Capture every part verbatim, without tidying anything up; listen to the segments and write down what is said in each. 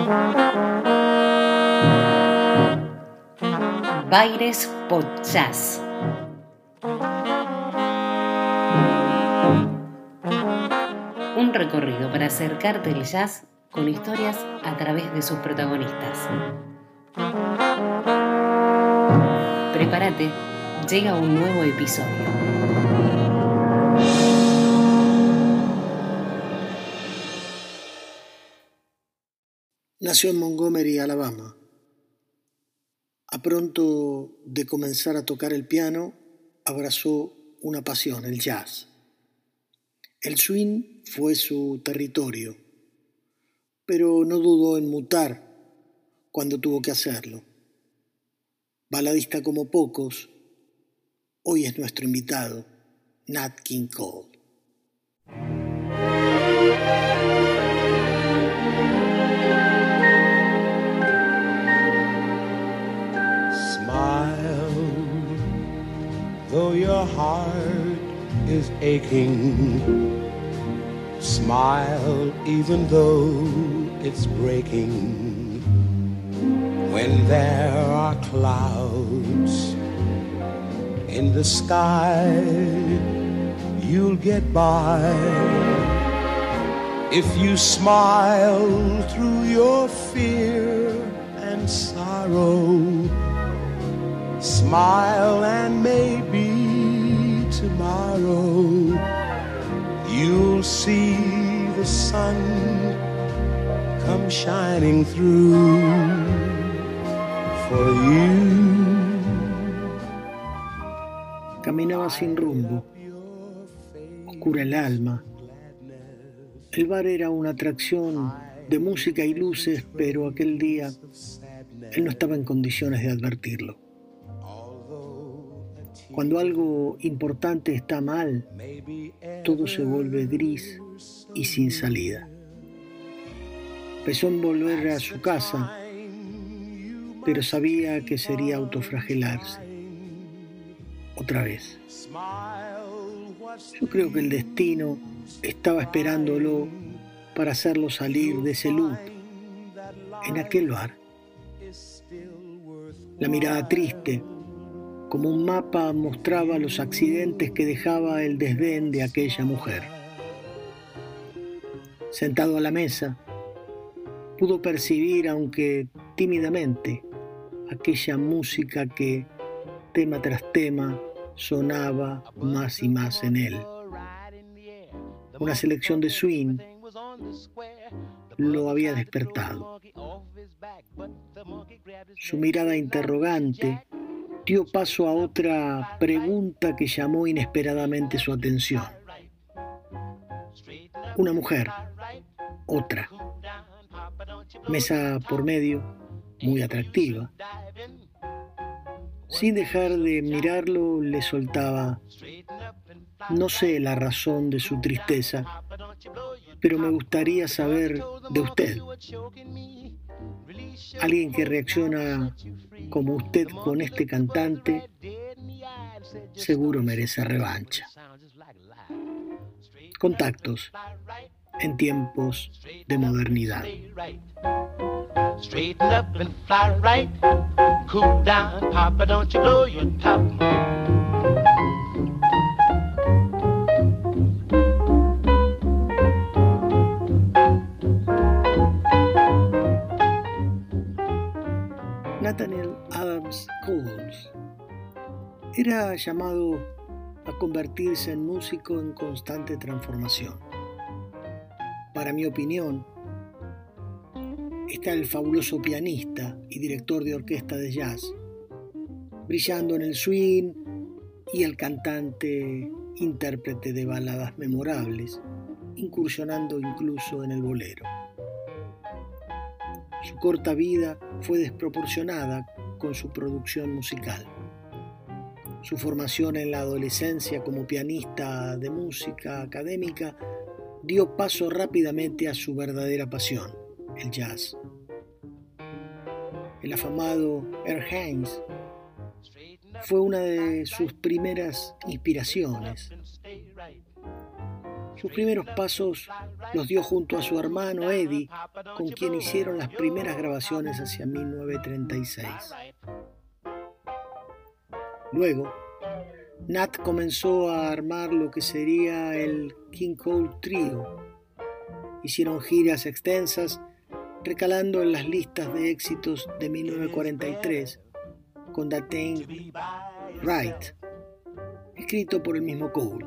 Baires Podjazz. Un recorrido para acercarte al jazz con historias a través de sus protagonistas. Prepárate, llega un nuevo episodio. Nació en Montgomery, Alabama. A pronto de comenzar a tocar el piano, abrazó una pasión, el jazz. El swing fue su territorio, pero no dudó en mutar cuando tuvo que hacerlo. Baladista como pocos, hoy es nuestro invitado, Nat King Cole. Though your heart is aching, smile even though it's breaking. When there are clouds in the sky, you'll get by. If you smile through your fear and sorrow, smile and maybe tomorrow you'll see the sun come shining through for you. Caminaba sin rumbo, oscura el alma. El bar era una atracción de música y luces, pero aquel día él no estaba en condiciones de advertirlo. Cuando algo importante está mal, todo se vuelve gris y sin salida. Pensó en volver a su casa, pero sabía que sería autoflagelarse. Otra vez. Yo creo que el destino estaba esperándolo para hacerlo salir de ese loop, en aquel bar. La mirada triste, como un mapa, mostraba los accidentes que dejaba el desdén de aquella mujer. Sentado a la mesa, pudo percibir, aunque tímidamente, aquella música que, tema tras tema, sonaba más y más en él. Una selección de swing lo había despertado. Su mirada interrogante dio paso a otra pregunta que llamó inesperadamente su atención. Una mujer, otra, mesa por medio, muy atractiva. Sin dejar de mirarlo, le soltaba: no sé la razón de su tristeza, pero me gustaría saber de usted. Alguien que reacciona como usted con este cantante seguro merece revancha. Contactos en tiempos de modernidad. Straighten up and fly right. Cool down, Papa, don't you blow your top. Nathaniel Adams Coles era llamado a convertirse en músico en constante transformación. Para mi opinión, está el fabuloso pianista y director de orquesta de jazz, brillando en el swing, y el cantante, intérprete de baladas memorables, incursionando incluso en el bolero. Su corta vida fue desproporcionada con su producción musical. Su formación en la adolescencia como pianista de música académica dio paso rápidamente a su verdadera pasión, el jazz. El afamado Earl Hines fue una de sus primeras inspiraciones. Sus primeros pasos los dio junto a su hermano Eddie con quien hicieron las primeras grabaciones hacia mil novecientos treinta y seis. Luego, Nat comenzó a armar lo que sería el King Cole Trio. Hicieron giras extensas, recalando en las listas de éxitos de mil novecientos cuarenta y tres con That Ain't Right, escrito por el mismo Cole.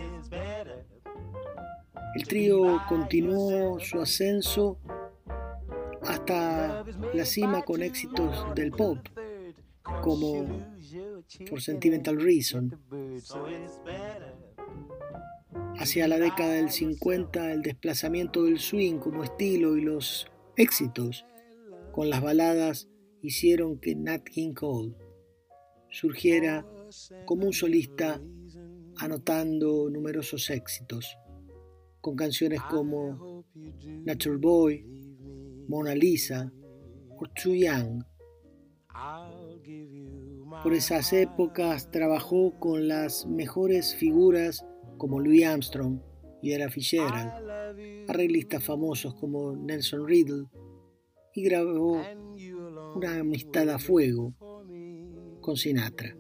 El trío continuó su ascenso hasta la cima con éxitos del pop, como For Sentimental Reason. Hacia la década del cincuenta, el desplazamiento del swing como estilo y los éxitos con las baladas hicieron que Nat King Cole surgiera como un solista, anotando numerosos éxitos, con canciones como Natural Boy, Mona Lisa o Too Young. Por esas épocas trabajó con las mejores figuras como Louis Armstrong y Ella Fitzgerald, arreglistas famosos como Nelson Riddle, y grabó Una amistad a fuego con Sinatra.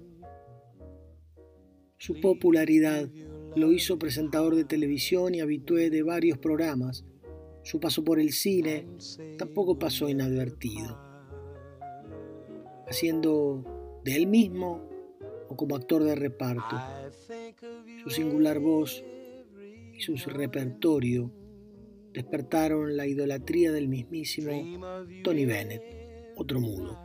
Su popularidad lo hizo presentador de televisión y habitué de varios programas. Su paso por el cine tampoco pasó inadvertido, haciendo de él mismo o como actor de reparto. Su singular voz y su repertorio despertaron la idolatría del mismísimo Tony Bennett, otro mudo.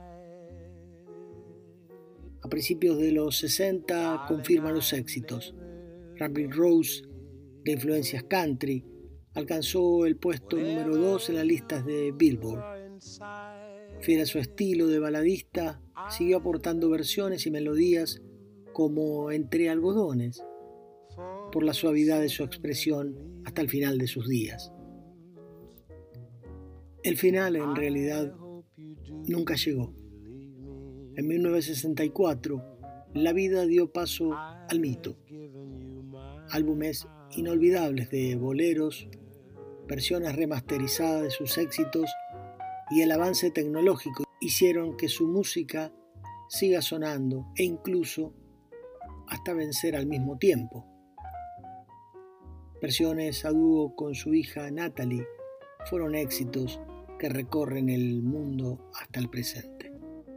A principios de los sesenta confirma los éxitos. Ramblin' Rose, de influencias country, alcanzó el puesto número dos en las listas de Billboard. Fiel a su estilo de baladista, siguió aportando versiones y melodías como Entre algodones, por la suavidad de su expresión hasta el final de sus días. El final, en realidad, nunca llegó. En mil novecientos sesenta y cuatro, la vida dio paso al mito. Álbumes inolvidables de boleros, versiones remasterizadas de sus éxitos y el avance tecnológico hicieron que su música siga sonando e incluso hasta vencer al mismo tiempo. Versiones a dúo con su hija Natalie fueron éxitos que recorren el mundo hasta el presente.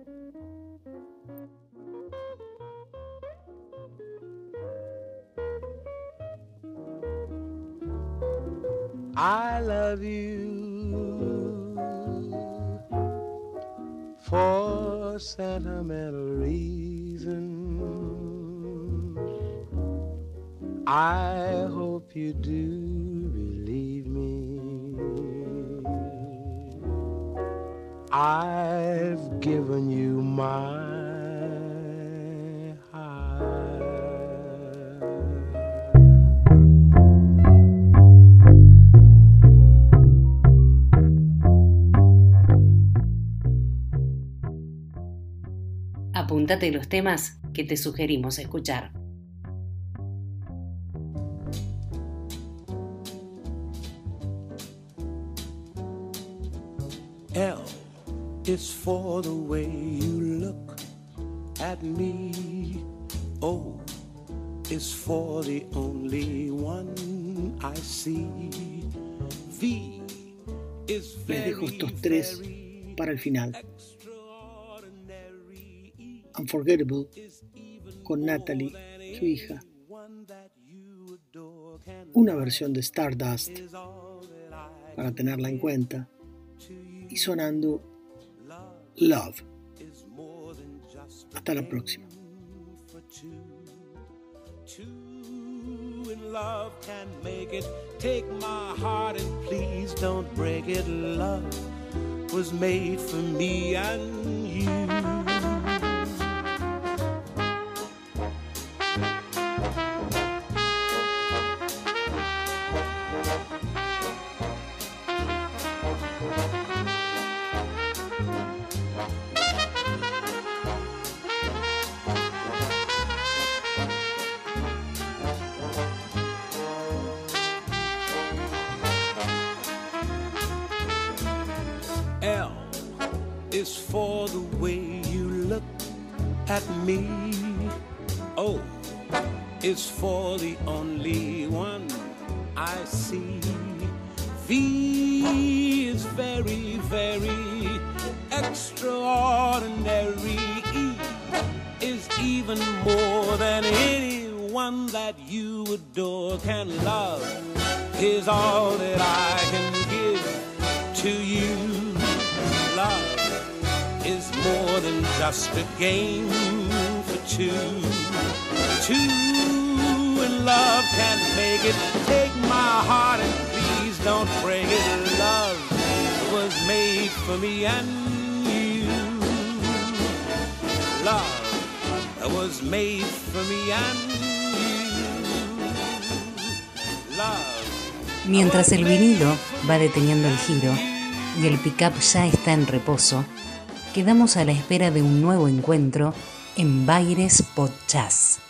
I love you for sentimental reasons. I hope you do believe me. I've given you my Apúntate los temas que te sugerimos escuchar. L is for the way you look at me. O is for the only one I see. V is Les dejo estos tres para el final. Unforgettable, con Natalie, su hija. Una versión de Stardust, para tenerla en cuenta. Y sonando Love. Hasta la próxima. Love can make it. Take my heart and please don't break it. Love was made for me and you. is for the way you look at me. O is for the only one I see. V is very, very extraordinary. E is even more than anyone that you adore can love. Is all that I can give to you. Love is more than just a game for two. Two in love can make it. Take my heart and please don't break it. Love was made for me and you. Love was made for me and you. Love. Mientras el vinilo va deteniendo el giro y el pick-up ya está en reposo, quedamos a la espera de un nuevo encuentro en Baires Pod Jazz.